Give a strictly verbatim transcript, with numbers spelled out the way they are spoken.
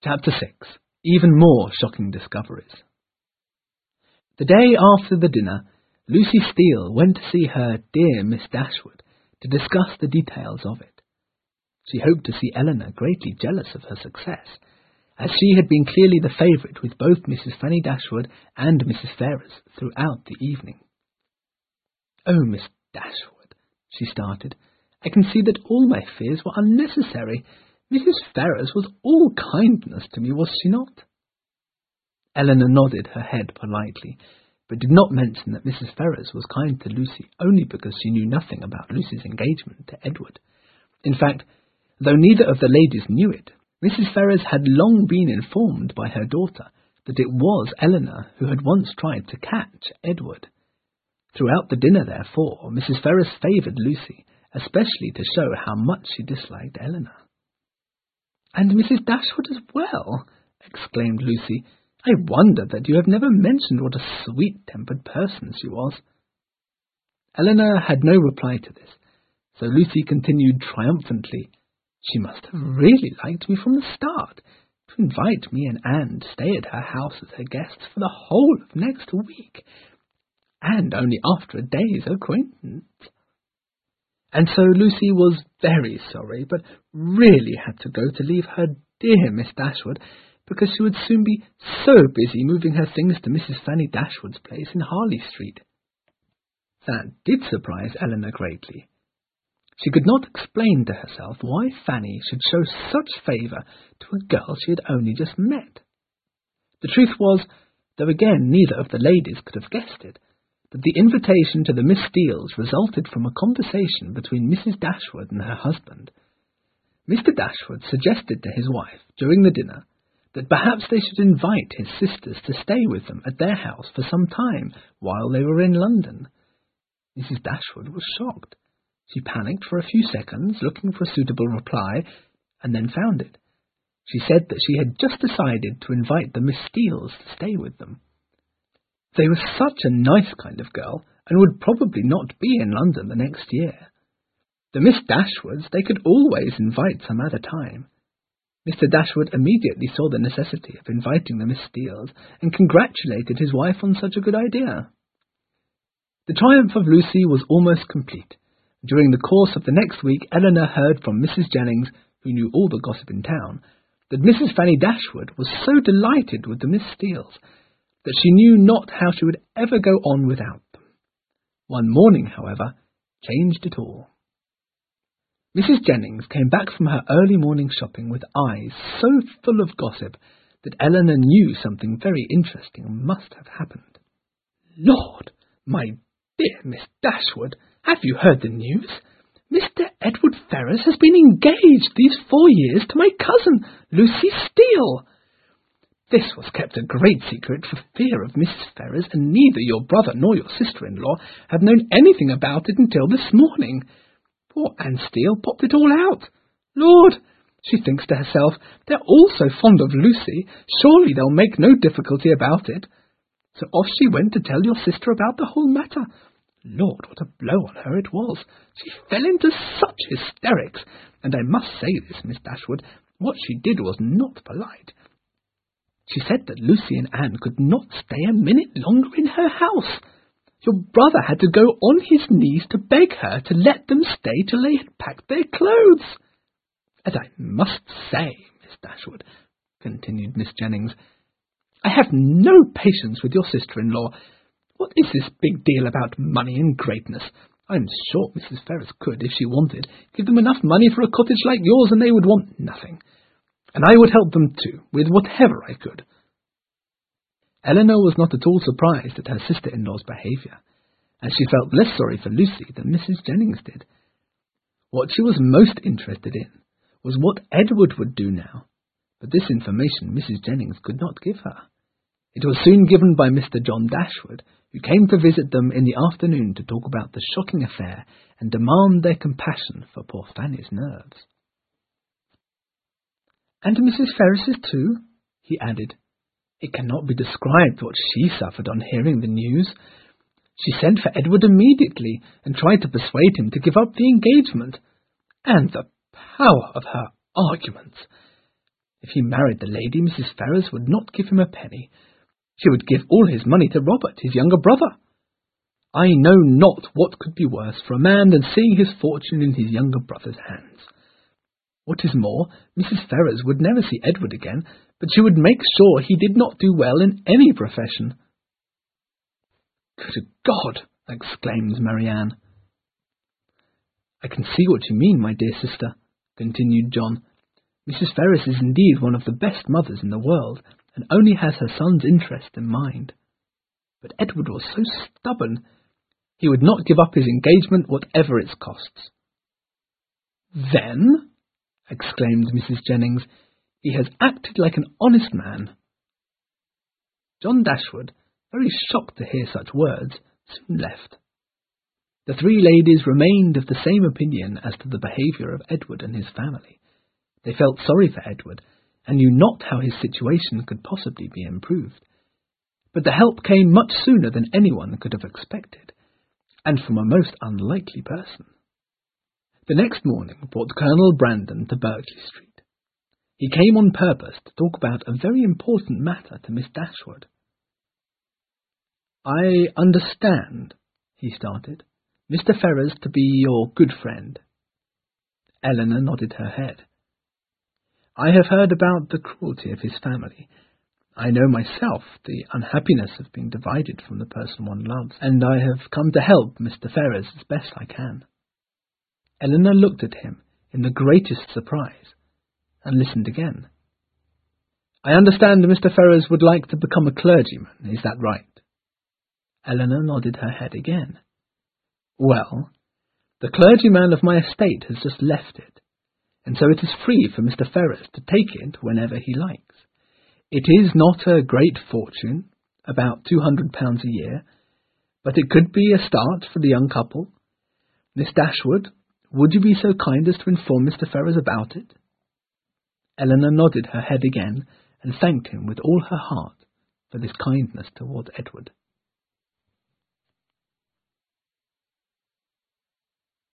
Chapter six. Even more shocking discoveries. The day after the dinner, Lucy Steele went to see her dear Miss Dashwood to discuss the details of it. She hoped to see Elinor greatly jealous of her success, as she had been clearly the favourite with both Missus Fanny Dashwood and Missus Ferrers throughout the evening. "Oh, Miss Dashwood," she started, "I can see that all my fears were unnecessary. Missus Ferrers was all kindness to me, was she not?" Elinor nodded her head politely, but did not mention that Missus Ferrers was kind to Lucy only because she knew nothing about Lucy's engagement to Edward. In fact, though neither of the ladies knew it, Missus Ferrers had long been informed by her daughter that it was Elinor who had once tried to catch Edward. Throughout the dinner, therefore, Missus Ferrers favoured Lucy, especially to show how much she disliked Elinor. "And Missus Dashwood as well," exclaimed Lucy. "I wonder that you have never mentioned what a sweet-tempered person she was." Elinor had no reply to this, so Lucy continued triumphantly, "She must have really liked me from the start, to invite me and Anne to stay at her house as her guests for the whole of next week, and only after a day's acquaintance." And so Lucy was very sorry, but really had to go to leave her dear Miss Dashwood, because she would soon be so busy moving her things to Missus Fanny Dashwood's place in Harley Street. That did surprise Elinor greatly. She could not explain to herself why Fanny should show such favour to a girl she had only just met. The truth was, though again neither of the ladies could have guessed it, that the invitation to the Miss Steeles resulted from a conversation between Missus Dashwood and her husband. Mister Dashwood suggested to his wife during the dinner that perhaps they should invite his sisters to stay with them at their house for some time while they were in London. Missus Dashwood was shocked. She panicked for a few seconds, looking for a suitable reply, and then found it. She said that she had just decided to invite the Miss Steeles to stay with them. They were such a nice kind of girl, and would probably not be in London the next year. The Miss Dashwoods they could always invite some other time. Mister Dashwood immediately saw the necessity of inviting the Miss Steeles, and congratulated his wife on such a good idea. The triumph of Lucy was almost complete. During the course of the next week, Elinor heard from Missus Jennings, who knew all the gossip in town, that Missus Fanny Dashwood was so delighted with the Miss Steeles that she knew not how she would ever go on without them. One morning, however, changed it all. Missus Jennings came back from her early morning shopping with eyes so full of gossip that Elinor knew something very interesting must have happened. "Lord, my dear Miss Dashwood, have you heard the news? Mister Edward Ferrers has been engaged these four years to my cousin, Lucy Steele. This was kept a great secret for fear of Missus Ferrers, and neither your brother nor your sister-in-law have known anything about it until this morning. Poor Anne Steele popped it all out. Lord, she thinks to herself, they're all so fond of Lucy, surely they'll make no difficulty about it. So off she went to tell your sister about the whole matter. Lord, what a blow on her it was. She fell into such hysterics, and I must say this, Miss Dashwood, what she did was not polite. She said that Lucy and Anne could not stay a minute longer in her house. Your brother had to go on his knees to beg her to let them stay till they had packed their clothes. As I must say, Miss Dashwood, continued Miss Jennings, I have no patience with your sister-in-law. What is this big deal about money and greatness? I am sure Missus Ferrers could, if she wanted, give them enough money for a cottage like yours, and they would want nothing. And I would help them too, with whatever I could." Elinor was not at all surprised at her sister-in-law's behaviour, and she felt less sorry for Lucy than Missus Jennings did. What she was most interested in was what Edward would do now, but this information Missus Jennings could not give her. It was soon given by Mister John Dashwood, who came to visit them in the afternoon to talk about the shocking affair and demand their compassion for poor Fanny's nerves. "And Missus Ferrers too," he added. "It cannot be described what she suffered on hearing the news. She sent for Edward immediately, and tried to persuade him to give up the engagement. And the power of her arguments! If he married the lady, Missus Ferrers would not give him a penny. She would give all his money to Robert, his younger brother. I know not what could be worse for a man than seeing his fortune in his younger brother's hands. What is more, Missus Ferrers would never see Edward again, but she would make sure he did not do well in any profession. Good God! Exclaimed Marianne. I can see what you mean, my dear sister, continued John. Missus Ferrers is indeed one of the best mothers in the world, and only has her son's interest in mind. But Edward was so stubborn. He would not give up his engagement, whatever its costs. Then, exclaimed Missus Jennings, he has acted like an honest man. John Dashwood, very shocked to hear such words, soon left. The three ladies remained of the same opinion as to the behaviour of Edward and his family. They felt sorry for Edward, and knew not how his situation could possibly be improved. But the help came much sooner than anyone could have expected, and from a most unlikely person. The next morning brought Colonel Brandon to Berkeley Street. He came on purpose to talk about a very important matter to Miss Dashwood. I understand, he started, Mister Ferrers to be your good friend. Eleanor nodded her head. I have heard about the cruelty of his family. I know myself the unhappiness of being divided from the person one loves, and I have come to help Mister Ferrers as best I can. Eleanor looked at him in the greatest surprise, and listened again. I understand Mister Ferrers would like to become a clergyman, is that right? Eleanor nodded her head again. Well, the clergyman of my estate has just left it, and so it is free for Mister Ferrers to take it whenever he likes. It is not a great fortune, about two hundred pounds a year, but it could be a start for the young couple. Miss Dashwood, would you be so kind as to inform Mister Ferrers about it? Eleanor nodded her head again, and thanked him with all her heart for this kindness towards Edward.